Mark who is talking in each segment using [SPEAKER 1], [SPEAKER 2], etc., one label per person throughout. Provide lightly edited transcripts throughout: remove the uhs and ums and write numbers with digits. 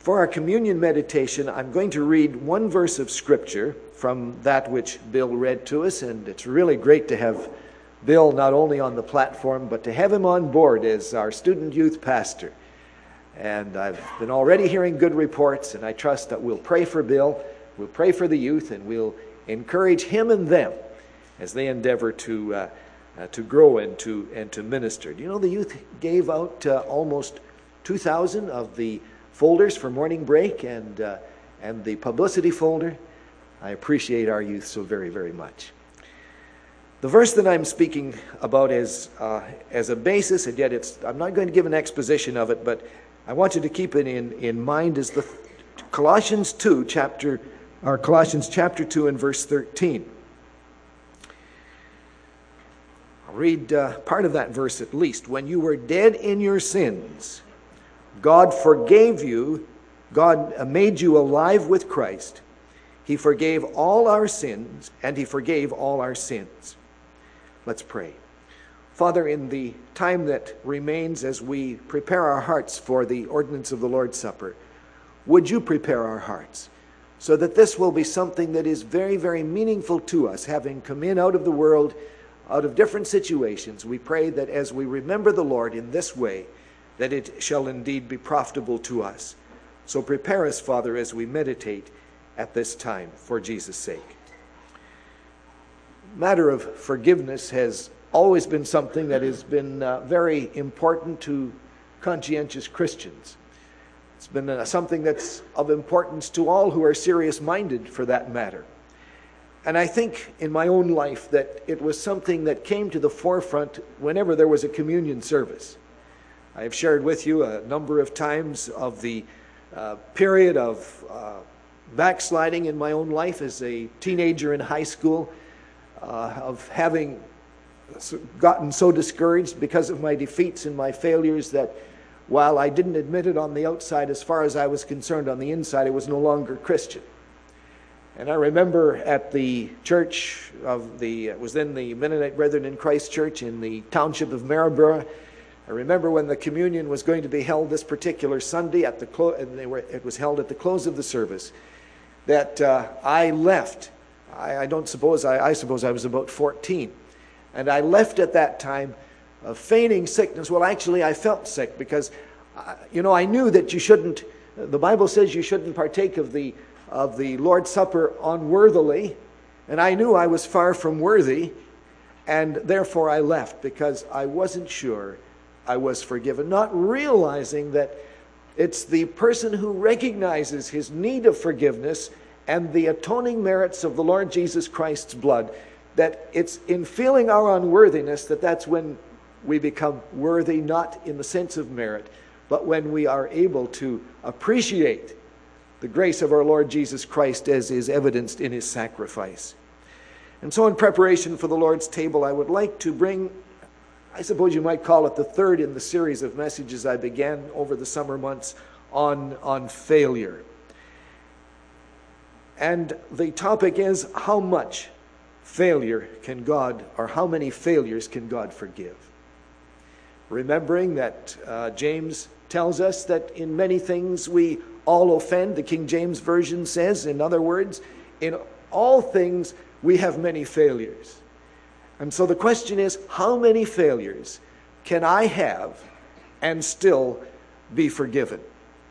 [SPEAKER 1] For our communion meditation, I'm going to read one verse of Scripture from that which Bill read to us, and it's really great to have Bill not only on the platform, but to have him on board as our student youth pastor. And I've been already hearing good reports, and I trust that we'll pray for Bill, we'll pray for the youth, and we'll encourage him and them as they endeavor to grow and to minister. Do you know the youth gave out almost 2,000 of the folders for morning break and the publicity folder? I appreciate our youth so very, very much. The verse that I'm speaking about as a basis, and yet I'm not going to give an exposition of it, but I want you to keep it in mind, is the Colossians chapter 2 and verse 13. I'll read part of that verse at least. When you were dead in your sins, God forgave you. God made you alive with Christ. He forgave all our sins, and He forgave all our sins. Let's pray. Father, in the time that remains as we prepare our hearts for the ordinance of the Lord's Supper, would you prepare our hearts so that this will be something that is very, very meaningful to us, having come in out of the world, out of different situations. We pray that as we remember the Lord in this way, that it shall indeed be profitable to us. So prepare us, Father, as we meditate at this time for Jesus' sake. The matter of forgiveness has always been something that has been very important to conscientious Christians. It's been something that's of importance to all who are serious-minded, for that matter. And I think in my own life that it was something that came to the forefront whenever there was a communion service. I have shared with you a number of times of the period of backsliding in my own life as a teenager in high school, of having gotten so discouraged because of my defeats and my failures that while I didn't admit it on the outside, as far as I was concerned on the inside, I was no longer Christian. And I remember at the church it was then the Mennonite Brethren in Christ Church in the township of Maryborough. I remember when the communion was going to be held this particular Sunday it was held at the close of the service, that I left. I suppose I was about 14. And I left at that time feigning sickness. Well, actually, I felt sick because, I knew that the Bible says you shouldn't partake of the Lord's Supper unworthily. And I knew I was far from worthy. And therefore I left because I wasn't sure I was forgiven, not realizing that it's the person who recognizes his need of forgiveness and the atoning merits of the Lord Jesus Christ's blood, that it's in feeling our unworthiness that's when we become worthy, not in the sense of merit, but when we are able to appreciate the grace of our Lord Jesus Christ as is evidenced in His sacrifice. And so in preparation for the Lord's table, I would like to bring, I suppose you might call it the third in the series of messages I began over the summer months on failure. And the topic is, how much failure can God, or how many failures can God forgive? Remembering that James tells us that in many things we all offend. The King James Version says, in other words, in all things we have many failures. And so the question is, how many failures can I have and still be forgiven?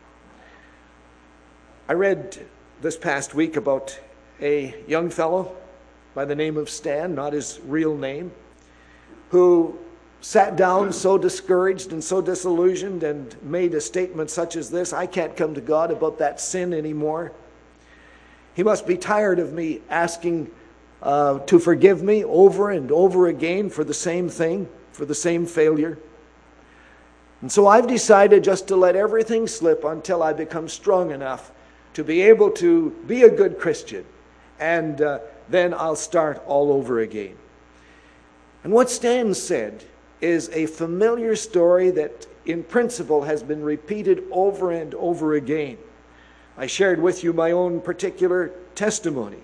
[SPEAKER 1] I read this past week about a young fellow by the name of Stan, not his real name, who sat down so discouraged and so disillusioned and made a statement such as this: I can't come to God about that sin anymore. He must be tired of me asking to forgive me over and over again for the same thing, for the same failure. And so I've decided just to let everything slip until I become strong enough to be able to be a good Christian. And then I'll start all over again. And what Stan said is a familiar story that in principle has been repeated over and over again. I shared with you my own particular testimony.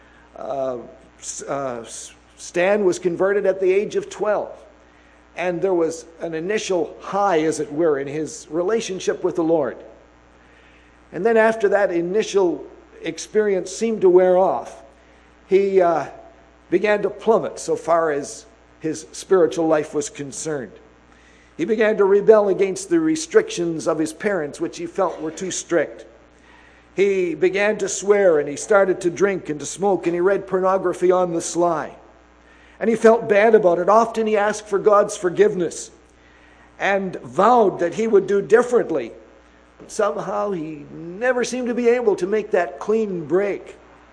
[SPEAKER 1] Stan was converted at the age of 12. And there was an initial high, as it were, in his relationship with the Lord. And then after that initial experience seemed to wear off, he began to plummet so far as his spiritual life was concerned. He began to rebel against the restrictions of his parents, which he felt were too strict. He began to swear, and he started to drink and to smoke, and he read pornography on the sly. And he felt bad about it. Often he asked for God's forgiveness and vowed that he would do differently. But somehow he never seemed to be able to make that clean break.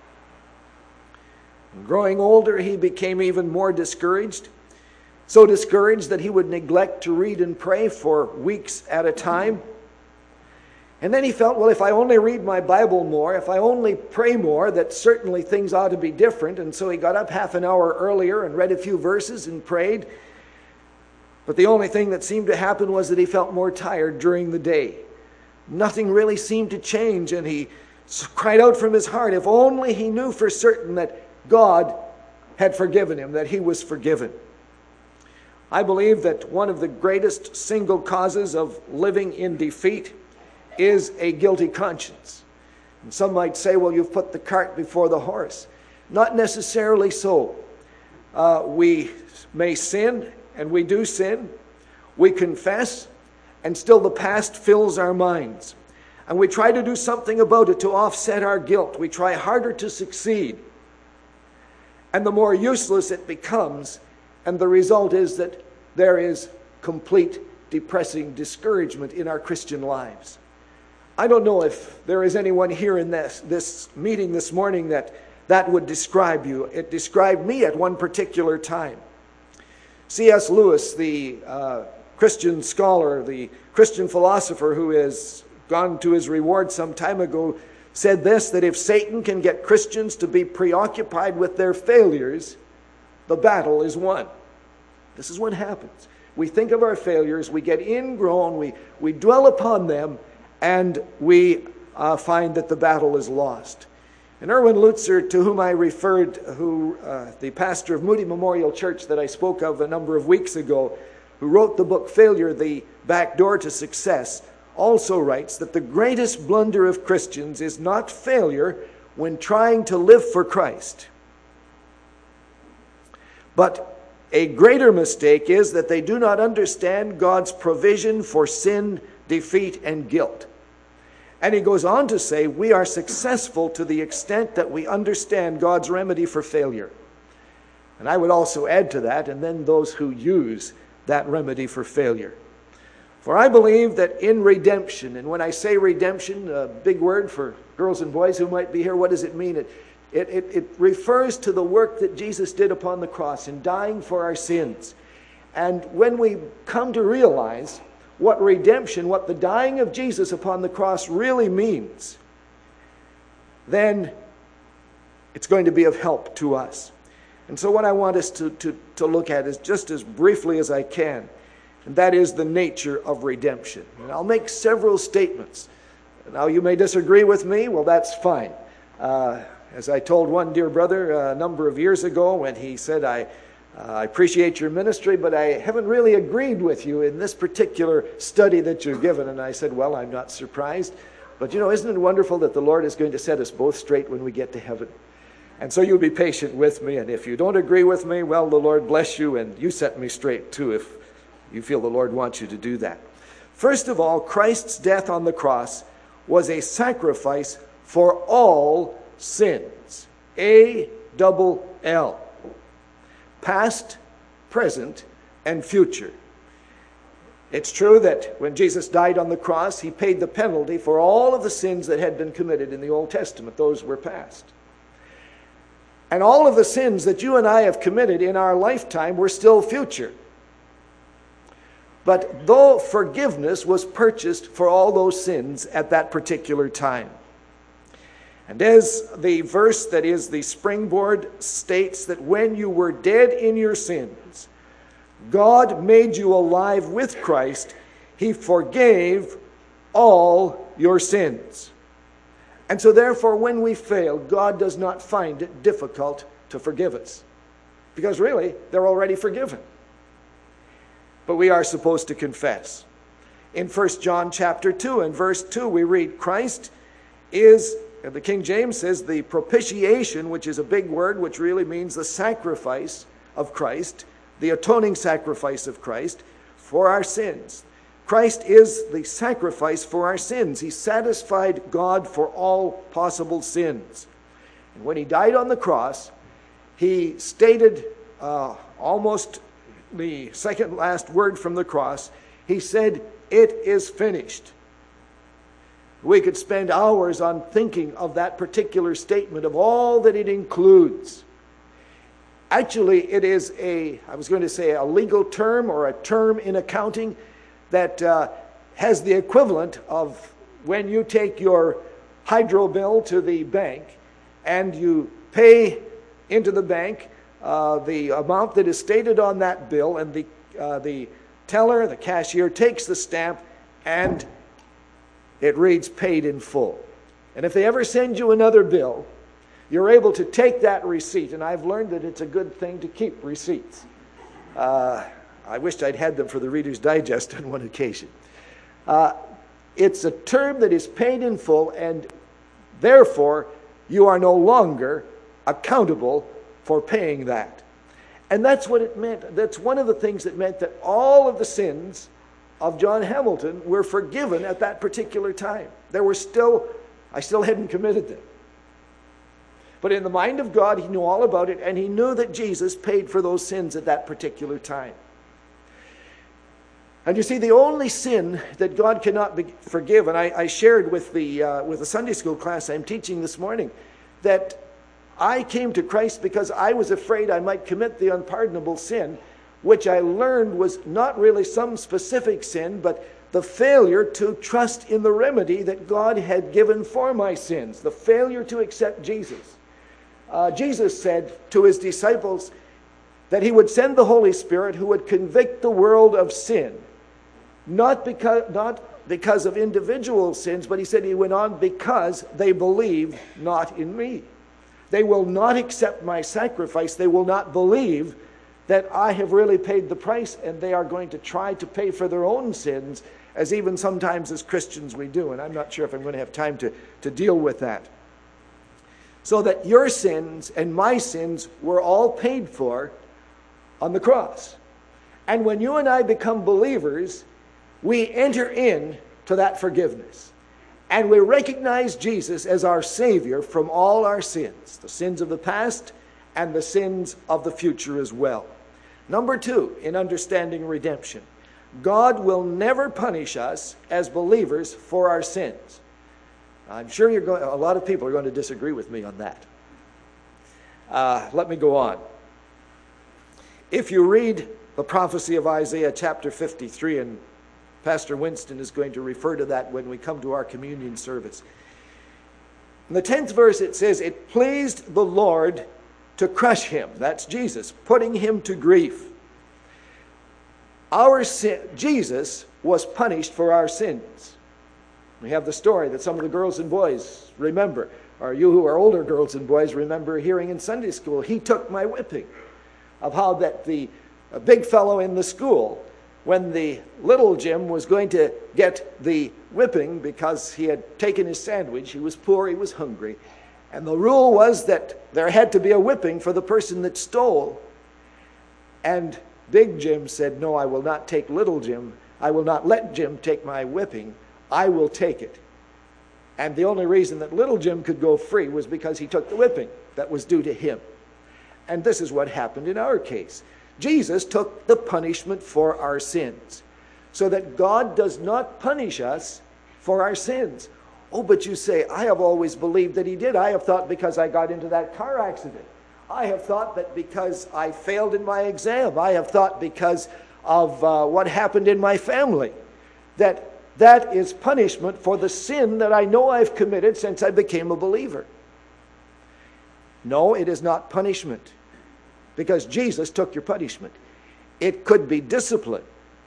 [SPEAKER 1] And growing older, he became even more discouraged. So discouraged that he would neglect to read and pray for weeks at a time. And then he felt, well, if I only read my Bible more, if I only pray more, that certainly things ought to be different. And so he got up half an hour earlier and read a few verses and prayed. But the only thing that seemed to happen was that he felt more tired during the day. Nothing really seemed to change, and he cried out from his heart, if only he knew for certain that God had forgiven him, that he was forgiven. I believe that one of the greatest single causes of living in defeat is a guilty conscience. And some might say, well, you've put the cart before the horse. Not necessarily so. We may sin, and we do sin. We confess, and still the past fills our minds. And we try to do something about it to offset our guilt. We try harder to succeed. And the more useless it becomes, and the result is that there is complete depressing discouragement in our Christian lives. I don't know if there is anyone here in this meeting this morning that would describe you. It described me at one particular time. C.S. Lewis, the Christian scholar, the Christian philosopher who has gone to his reward some time ago, said this, that if Satan can get Christians to be preoccupied with their failures, the battle is won. This is what happens. We think of our failures, we get ingrown, we dwell upon them, and we find that the battle is lost. And Erwin Lutzer, to whom I referred, the pastor of Moody Memorial Church that I spoke of a number of weeks ago, who wrote the book Failure, the Back Door to Success, also writes that the greatest blunder of Christians is not failure when trying to live for Christ, but a greater mistake is that they do not understand God's provision for sin, defeat, and guilt. And he goes on to say, we are successful to the extent that we understand God's remedy for failure. And I would also add to that, and then those who use that remedy for failure. For I believe that in redemption, and when I say redemption, a big word for girls and boys who might be here, what does it mean? It refers to the work that Jesus did upon the cross in dying for our sins. And when we come to realize what redemption, what the dying of Jesus upon the cross really means, then it's going to be of help to us. And so what I want us to look at is just as briefly as I can, and that is the nature of redemption. And I'll make several statements. Now you may disagree with me, well that's fine. As I told one dear brother a number of years ago when he said, I appreciate your ministry, but I haven't really agreed with you in this particular study that you've given. And I said, well, I'm not surprised. But isn't it wonderful that the Lord is going to set us both straight when we get to heaven? And so you'll be patient with me. And if you don't agree with me, well, the Lord bless you, and you set me straight too if you feel the Lord wants you to do that. First of all, Christ's death on the cross was a sacrifice for all sins. A-double-L. Past, present, and future. It's true that when Jesus died on the cross, he paid the penalty for all of the sins that had been committed in the Old Testament. Those were past. And all of the sins that you and I have committed in our lifetime were still future. But though forgiveness was purchased for all those sins at that particular time. And as the verse that is the springboard states, that when you were dead in your sins, God made you alive with Christ. He forgave all your sins. And so therefore, when we fail, God does not find it difficult to forgive us. Because really, they're already forgiven. But we are supposed to confess. In 1 John chapter 2 and verse 2, we read, Christ is, the King James says, the propitiation, which is a big word, which really means the sacrifice of Christ, the atoning sacrifice of Christ for our sins. Christ is the sacrifice for our sins. He satisfied God for all possible sins. And when he died on the cross, he stated almost the second last word from the cross. He said, "It is finished." We could spend hours on thinking of that particular statement, of all that it includes. Actually, it is a legal term or a term in accounting that has the equivalent of when you take your hydro bill to the bank and you pay into the bank the amount that is stated on that bill, and the teller, the cashier, takes the stamp and it reads paid in full. And if they ever send you another bill, you're able to take that receipt, and I've learned that it's a good thing to keep receipts. I wished I'd had them for the Reader's Digest on one occasion. It's a term that is paid in full, and therefore you are no longer accountable for paying that. And that's what it meant. That's one of the things that meant that all of the sins of John Hamilton were forgiven at that particular time. I still hadn't committed them. But in the mind of God, he knew all about it, and he knew that Jesus paid for those sins at that particular time. And you see, the only sin that God cannot forgive, and I shared with the Sunday school class I'm teaching this morning, that I came to Christ because I was afraid I might commit the unpardonable sin, which I learned was not really some specific sin, but the failure to trust in the remedy that God had given for my sins, the failure to accept Jesus. Jesus said to his disciples that he would send the Holy Spirit who would convict the world of sin, not because of individual sins, but he said, he went on, because they believe not in me. They will not accept my sacrifice. They will not believe that I have really paid the price, and they are going to try to pay for their own sins, as even sometimes as Christians we do. And I'm not sure if I'm going to have time to deal with that. So that your sins and my sins were all paid for on the cross. And when you and I become believers, we enter into that forgiveness. And we recognize Jesus as our Savior from all our sins, the sins of the past and the sins of the future as well. Number two, in understanding redemption, God will never punish us as believers for our sins. I'm sure a lot of people are going to disagree with me on that. Let me go on. If you read the prophecy of Isaiah chapter 53, and Pastor Winston is going to refer to that when we come to our communion service. In the 10th verse it says, "It pleased the Lord to crush him." That's Jesus, putting him to grief. Jesus was punished for our sins. We have the story that some of the girls and boys remember, or you who are older girls and boys remember hearing in Sunday school, "He took my whipping," of how that the big fellow in the school, when the little Jim was going to get the whipping because he had taken his sandwich, he was poor, he was hungry, and the rule was that there had to be a whipping for the person that stole. And Big Jim said, "No, I will not take little Jim. I will not let Jim take my whipping. I will take it." And the only reason that little Jim could go free was because he took the whipping that was due to him. And this is what happened in our case. Jesus took the punishment for our sins, so that God does not punish us for our sins. Oh, but you say, "I have always believed that he did. I have thought because I got into that car accident. I have thought that because I failed in my exam. I have thought because of what happened in my family, that is punishment for the sin that I know I've committed since I became a believer." No, it is not punishment, because Jesus took your punishment. It could be discipline,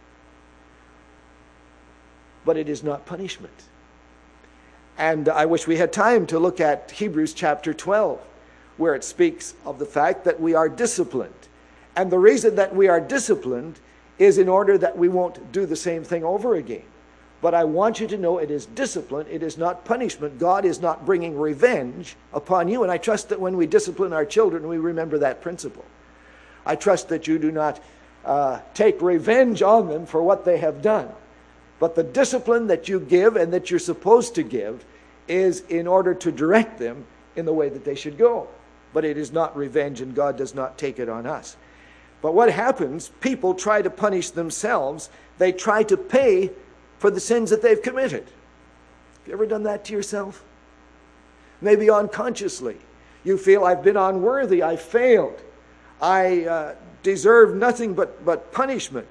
[SPEAKER 1] but it is not punishment. And I wish we had time to look at Hebrews chapter 12, where it speaks of the fact that we are disciplined. And the reason that we are disciplined is in order that we won't do the same thing over again. But I want you to know it is discipline. It is not punishment. God is not bringing revenge upon you. And I trust that when we discipline our children, we remember that principle. I trust that you do not take revenge on them for what they have done. But the discipline that you give and that you're supposed to give is in order to direct them in the way that they should go. But it is not revenge, and God does not take it on us. But what happens, people try to punish themselves. They try to pay for the sins that they've committed. Have you ever done that to yourself? Maybe unconsciously. You feel, I've been unworthy, I failed. I deserve nothing but punishment.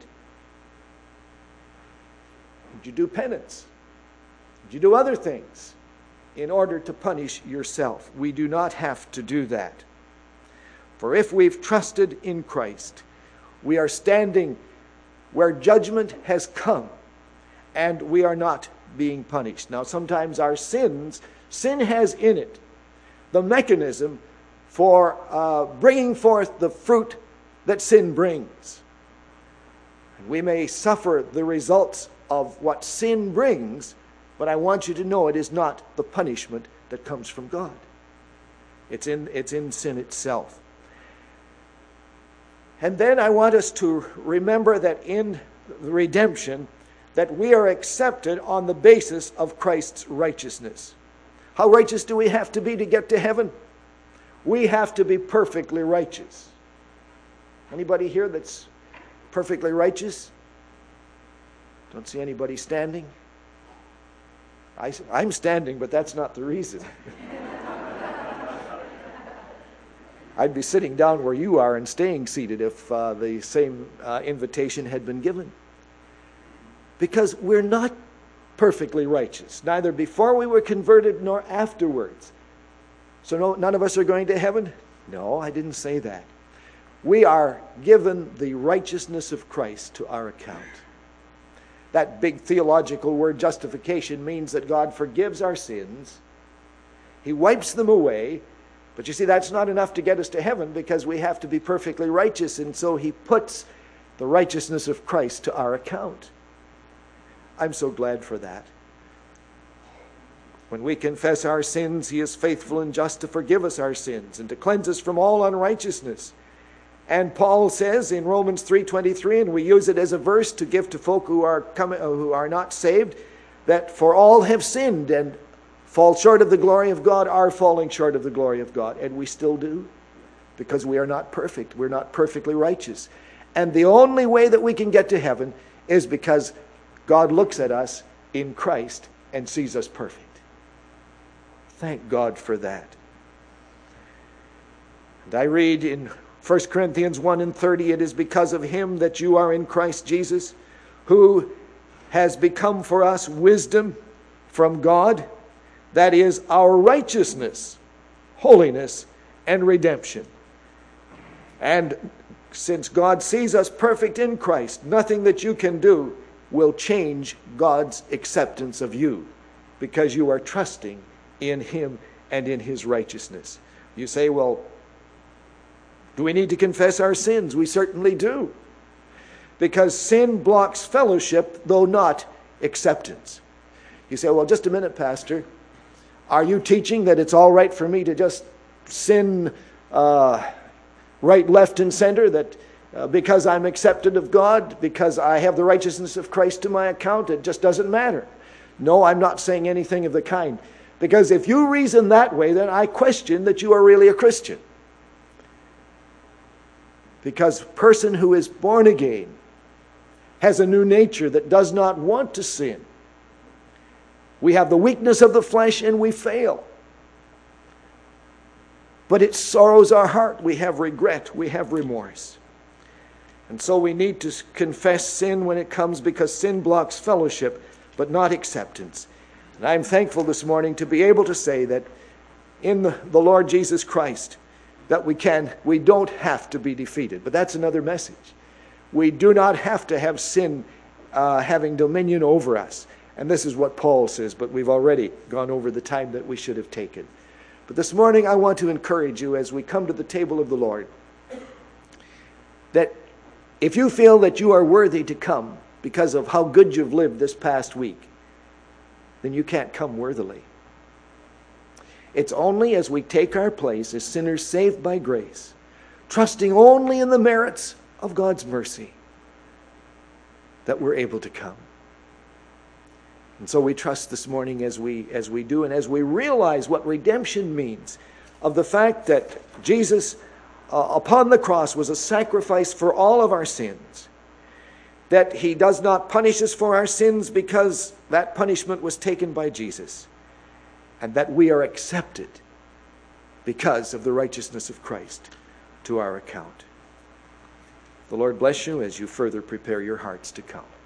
[SPEAKER 1] Did you do penance? Did you do other things in order to punish yourself? We do not have to do that. For if we've trusted in Christ, we are standing where judgment has come, and we are not being punished. Now, sometimes our sin has in it the mechanism for bringing forth the fruit that sin brings. And we may suffer the results of what sin brings, but I want you to know it is not the punishment that comes from God. It's in sin itself. And then I want us to remember that in the redemption, that we are accepted on the basis of Christ's righteousness. How righteous do we have to be to get to heaven? We have to be perfectly righteous. Anybody here that's perfectly righteous? Don't see anybody standing. I'm standing, but that's not the reason. I'd be sitting down where you are and staying seated if the same invitation had been given. Because we're not perfectly righteous, neither before we were converted nor afterwards. So no, none of us are going to heaven? No, I didn't say that. We are given the righteousness of Christ to our account. That big theological word justification means that God forgives our sins. He wipes them away. But you see, that's not enough to get us to heaven, because we have to be perfectly righteous. And so He puts the righteousness of Christ to our account. I'm so glad for that. When we confess our sins, He is faithful and just to forgive us our sins and to cleanse us from all unrighteousness. And Paul says in Romans 3:23, and we use it as a verse to give to folk who are not saved, that for all have sinned and fall short of the glory of God, are falling short of the glory of God. And we still do, because we are not perfect. We're not perfectly righteous. And the only way that we can get to heaven is because God looks at us in Christ and sees us perfect. Thank God for that. And I read in 1 Corinthians 1:30, it is because of Him that you are in Christ Jesus, who has become for us wisdom from God, that is our righteousness, holiness, and redemption. And since God sees us perfect in Christ, nothing that you can do will change God's acceptance of you, because you are trusting in Him and in His righteousness. You say, well, do we need to confess our sins? We certainly do. Because sin blocks fellowship, though not acceptance. You say, well, just a minute, Pastor. Are you teaching that it's all right for me to just sin right, left, and center? That because I'm accepted of God, because I have the righteousness of Christ to my account, it just doesn't matter? No, I'm not saying anything of the kind. Because if you reason that way, then I question that you are really a Christian. Because a person who is born again has a new nature that does not want to sin. We have the weakness of the flesh and we fail. But it sorrows our heart. We have regret. We have remorse. And so we need to confess sin when it comes, because sin blocks fellowship, but not acceptance. And I'm thankful this morning to be able to say that in the Lord Jesus Christ, that we don't have to be defeated. But that's another message. We do not have to have sin having dominion over us. And this is what Paul says, but we've already gone over the time that we should have taken. But this morning I want to encourage you as we come to the table of the Lord, that if you feel that you are worthy to come because of how good you've lived this past week, then you can't come worthily. It's only as we take our place as sinners saved by grace, trusting only in the merits of God's mercy, that we're able to come. And so we trust this morning as we do, and as we realize what redemption means, of the fact that Jesus upon the cross was a sacrifice for all of our sins, that he does not punish us for our sins because that punishment was taken by Jesus, and that we are accepted because of the righteousness of Christ to our account. The Lord bless you as you further prepare your hearts to come.